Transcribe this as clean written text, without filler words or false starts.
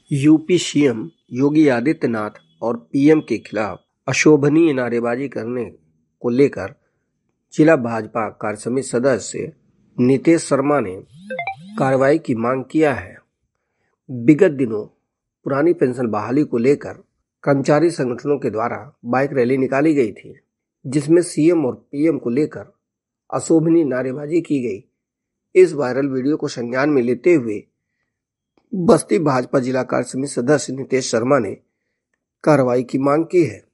UP CM Yogi Adityanath और PM के खिलाफ अशोभनीय नारेबाजी करने को लेकर जिला भाजपा कार्यसमिति सदस्य नितेश शर्मा ने कार्रवाई की मांग किया है। विगत दिनों पुरानी पेंशन बहाली को लेकर कर्मचारी संगठनों के द्वारा बाइक रैली निकाली गई थी, जिसमें सीएम और पीएम को लेकर अशोभनीय नारेबाजी की गई। इस वायरल वीडियो को संज्ञान में लेते हुए बस्ती भाजपा जिला कार्यसमिति सदस्य नितेश शर्मा ने कार्रवाई की मांग की है।